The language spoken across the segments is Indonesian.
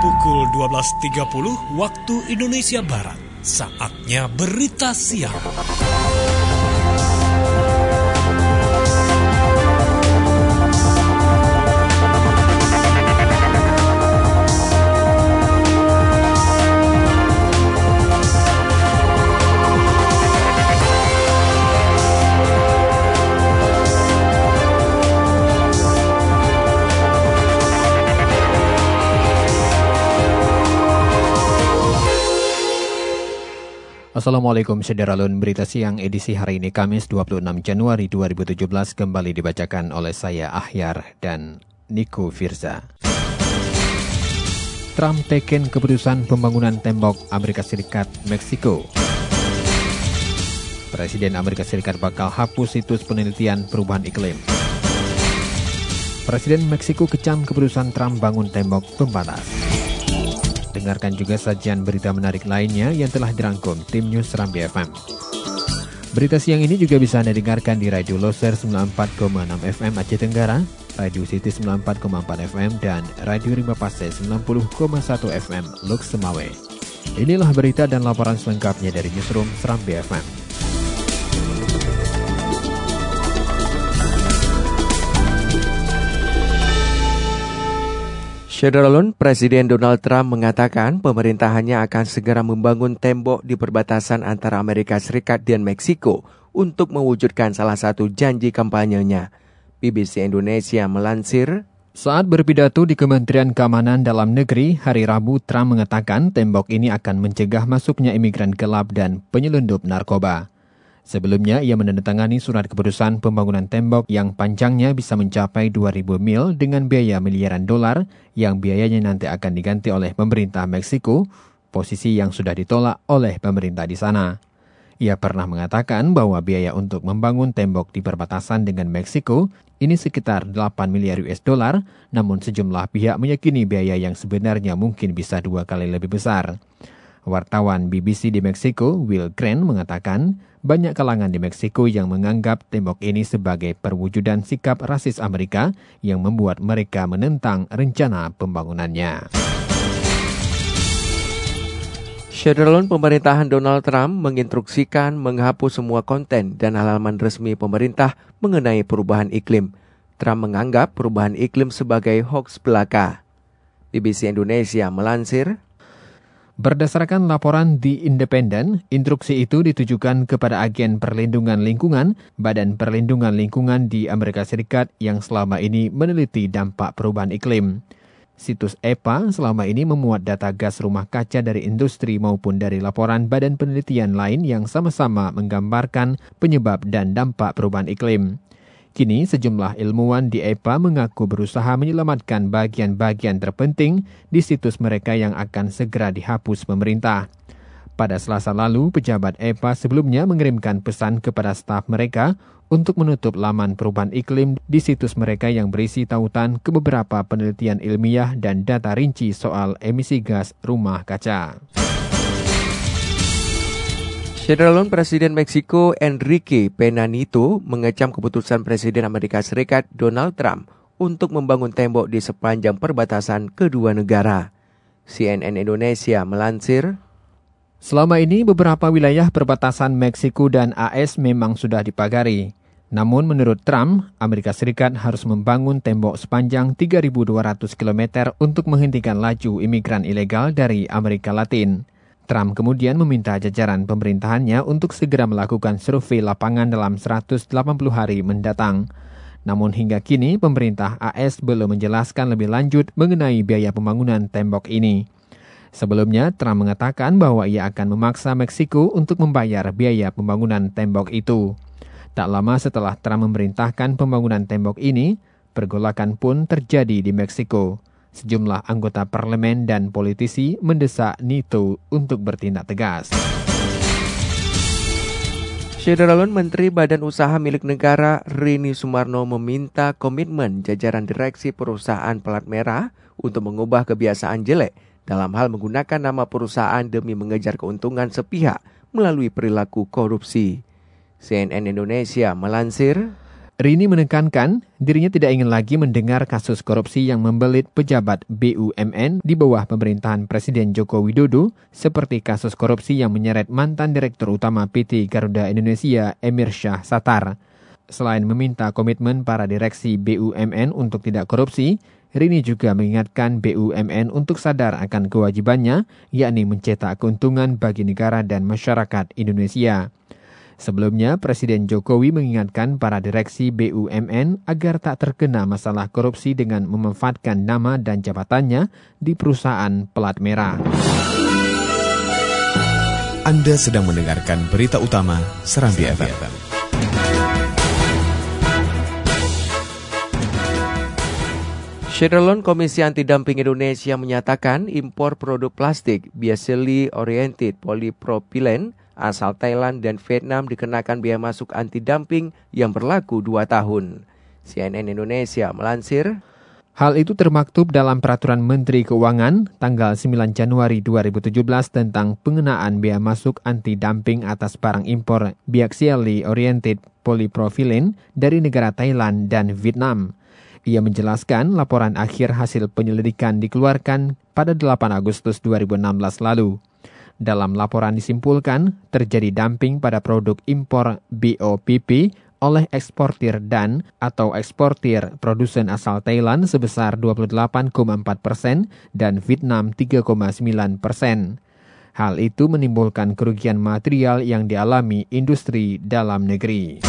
pukul 12.30 waktu Indonesia Barat. Saatnya berita siang. Assalamualaikum Sederalun, berita siang edisi hari ini Kamis 26 Januari 2017 kembali dibacakan oleh saya Ahyar dan Niko Firza. Trump teken keputusan pembangunan tembok Amerika Serikat Meksiko. Presiden Amerika Serikat bakal hapus situs penelitian perubahan iklim. Presiden Meksiko kecam keputusan Trump bangun tembok pembatas. Dengarkan juga sajian berita menarik lainnya yang telah dirangkum tim News Serambi FM. Berita siang ini juga bisa Anda dengarkan di Radio Loser 94,6 FM Aceh Tenggara, Radio City 94,4 FM, dan Radio Rimba Pase 90,1 FM Luk Semawe. Inilah berita dan laporan selengkapnya dari Newsroom Serambi FM. Sederalun, Presiden Donald Trump mengatakan pemerintahannya akan segera membangun tembok di perbatasan antara Amerika Serikat dan Meksiko untuk mewujudkan salah satu janji kampanyenya. BBC Indonesia melansir, saat berpidato di Kementerian Keamanan Dalam Negeri hari Rabu, Trump mengatakan tembok ini akan mencegah masuknya imigran gelap dan penyelundup narkoba. Sebelumnya, ia menandatangani surat keputusan pembangunan tembok yang panjangnya bisa mencapai 2.000 mil dengan biaya miliaran dolar yang biayanya nanti akan diganti oleh pemerintah Meksiko, posisi yang sudah ditolak oleh pemerintah di sana. Ia pernah mengatakan bahwa biaya untuk membangun tembok di perbatasan dengan Meksiko ini sekitar 8 miliar US dollar, namun sejumlah pihak meyakini biaya yang sebenarnya mungkin bisa 2 kali lebih besar. Wartawan BBC di Meksiko, Will Grant, mengatakan banyak kalangan di Meksiko yang menganggap tembok ini sebagai perwujudan sikap rasis Amerika yang membuat mereka menentang rencana pembangunannya. Sederalun, pemerintahan Donald Trump menginstruksikan menghapus semua konten dan halaman resmi pemerintah mengenai perubahan iklim. Trump menganggap perubahan iklim sebagai hoaks belaka. BBC Indonesia melansir, berdasarkan laporan The Independent, instruksi itu ditujukan kepada agen perlindungan lingkungan, Badan Perlindungan Lingkungan di Amerika Serikat yang selama ini meneliti dampak perubahan iklim. Situs EPA selama ini memuat data gas rumah kaca dari industri maupun dari laporan badan penelitian lain yang sama-sama menggambarkan penyebab dan dampak perubahan iklim. Kini, sejumlah ilmuwan di EPA mengaku berusaha menyelamatkan bagian-bagian terpenting di situs mereka yang akan segera dihapus pemerintah. Pada Selasa lalu, pejabat EPA sebelumnya mengirimkan pesan kepada staf mereka untuk menutup laman perubahan iklim di situs mereka yang berisi tautan ke beberapa penelitian ilmiah dan data rinci soal emisi gas rumah kaca. Sederalun, Presiden Meksiko Enrique Pena Nieto mengecam keputusan Presiden Amerika Serikat Donald Trump untuk membangun tembok di sepanjang perbatasan kedua negara. CNN Indonesia melansir, selama ini beberapa wilayah perbatasan Meksiko dan AS memang sudah dipagari. Namun menurut Trump, Amerika Serikat harus membangun tembok sepanjang 3.200 km untuk menghentikan laju imigran ilegal dari Amerika Latin. Trump kemudian meminta jajaran pemerintahannya untuk segera melakukan survei lapangan dalam 180 hari mendatang. Namun hingga kini pemerintah AS belum menjelaskan lebih lanjut mengenai biaya pembangunan tembok ini. Sebelumnya, Trump mengatakan bahwa ia akan memaksa Meksiko untuk membayar biaya pembangunan tembok itu. Tak lama setelah Trump memerintahkan pembangunan tembok ini, pergolakan pun terjadi di Meksiko. Sejumlah anggota parlemen dan politisi mendesak Nieto untuk bertindak tegas. Sederalun, Menteri Badan Usaha Milik Negara Rini Sumarno meminta komitmen jajaran direksi perusahaan pelat merah untuk mengubah kebiasaan jelek dalam hal menggunakan nama perusahaan demi mengejar keuntungan sepihak melalui perilaku korupsi. CNN Indonesia melansir, Rini menekankan dirinya tidak ingin lagi mendengar kasus korupsi yang membelit pejabat BUMN di bawah pemerintahan Presiden Joko Widodo seperti kasus korupsi yang menyeret mantan Direktur Utama PT Garuda Indonesia Emir Syah Sattar. Selain meminta komitmen para direksi BUMN untuk tidak korupsi, Rini juga mengingatkan BUMN untuk sadar akan kewajibannya, yakni mencetak keuntungan bagi negara dan masyarakat Indonesia. Sebelumnya, Presiden Jokowi mengingatkan para direksi BUMN agar tak terkena masalah korupsi dengan memanfaatkan nama dan jabatannya di perusahaan pelat merah. Anda sedang mendengarkan berita utama Serambi FM. Syederlon Komisi Anti-Dumping Indonesia menyatakan impor produk plastik biasely oriented polypropylene asal Thailand dan Vietnam dikenakan biaya masuk anti-dumping yang berlaku 2 tahun. CNN Indonesia melansir, hal itu termaktub dalam Peraturan Menteri Keuangan tanggal 9 Januari 2017 tentang pengenaan biaya masuk anti-dumping atas barang impor biaxially oriented polypropylene dari negara Thailand dan Vietnam. Ia menjelaskan laporan akhir hasil penyelidikan dikeluarkan pada 8 Agustus 2016 lalu. Dalam laporan disimpulkan, terjadi dumping pada produk impor BOPP oleh eksportir atau eksportir produsen asal Thailand sebesar 28,4% dan Vietnam 3,9%. Hal itu menimbulkan kerugian material yang dialami industri dalam negeri.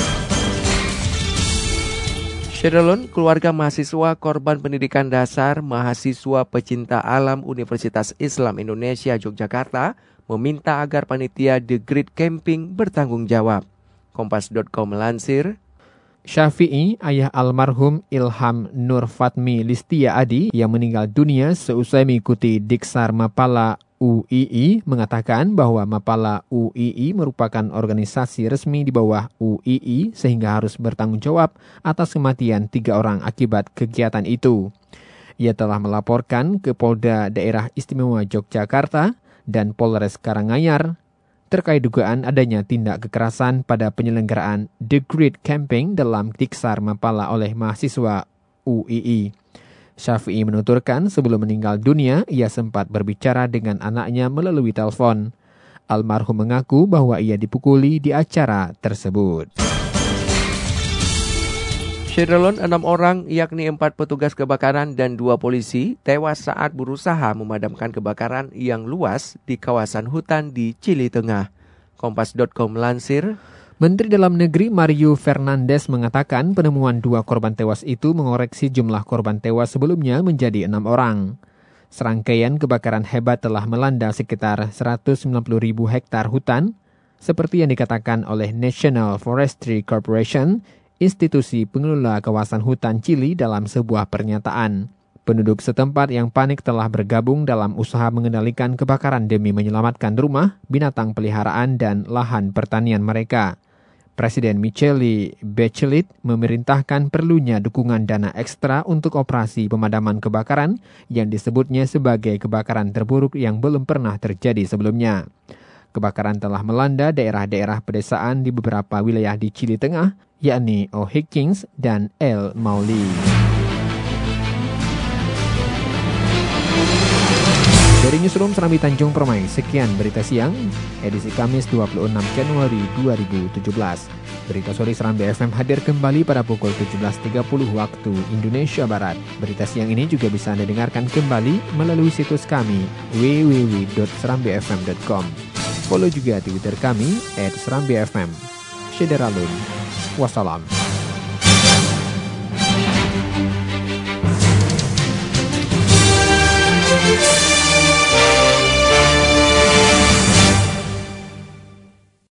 Syederlon, keluarga mahasiswa korban pendidikan dasar mahasiswa pecinta alam Universitas Islam Indonesia Yogyakarta meminta agar panitia The Great Camping bertanggung jawab. Kompas.com melansir, Syafi'i, ayah almarhum Ilham Nur Fatmi Listia Adi yang meninggal dunia seusai mengikuti Diksar Mapala UII, mengatakan bahwa Mapala UII merupakan organisasi resmi di bawah UII sehingga harus bertanggung jawab atas kematian 3 orang akibat kegiatan itu. Ia telah melaporkan ke Polda Daerah Istimewa Yogyakarta dan Polres Karanganyar terkait dugaan adanya tindak kekerasan pada penyelenggaraan The Great Camping dalam Diksar Mapala oleh mahasiswa UII. Syafi'i menuturkan sebelum meninggal dunia, ia sempat berbicara dengan anaknya melalui telepon. Almarhum mengaku bahwa ia dipukuli di acara tersebut. Syederlon, 6 orang yakni 4 petugas kebakaran dan 2 polisi tewas saat berusaha memadamkan kebakaran yang luas di kawasan hutan di Chili Tengah. Kompas.com melansir, Menteri Dalam Negeri Mario Fernandes mengatakan penemuan 2 korban tewas itu mengoreksi jumlah korban tewas sebelumnya menjadi 6 orang. Serangkaian kebakaran hebat telah melanda sekitar 190.000 hektar hutan, seperti yang dikatakan oleh National Forestry Corporation, institusi pengelola kawasan hutan Chili dalam sebuah pernyataan. Penduduk setempat yang panik telah bergabung dalam usaha mengendalikan kebakaran demi menyelamatkan rumah, binatang peliharaan, dan lahan pertanian mereka. Presiden Michelle Bachelet memerintahkan perlunya dukungan dana ekstra untuk operasi pemadaman kebakaran yang disebutnya sebagai kebakaran terburuk yang belum pernah terjadi sebelumnya. Kebakaran telah melanda daerah-daerah pedesaan di beberapa wilayah di Chili Tengah, yakni O'Higgins dan El Maule. Dari Newsroom Serambi Tanjung Permai, sekian berita siang, edisi Kamis 26 Januari 2017. Berita sore Serambi FM hadir kembali pada pukul 17.30 waktu Indonesia Barat. Berita siang ini juga bisa Anda dengarkan kembali melalui situs kami www.serambifm.com. Follow juga Twitter kami @serambifm. Syederalun. Wassalam.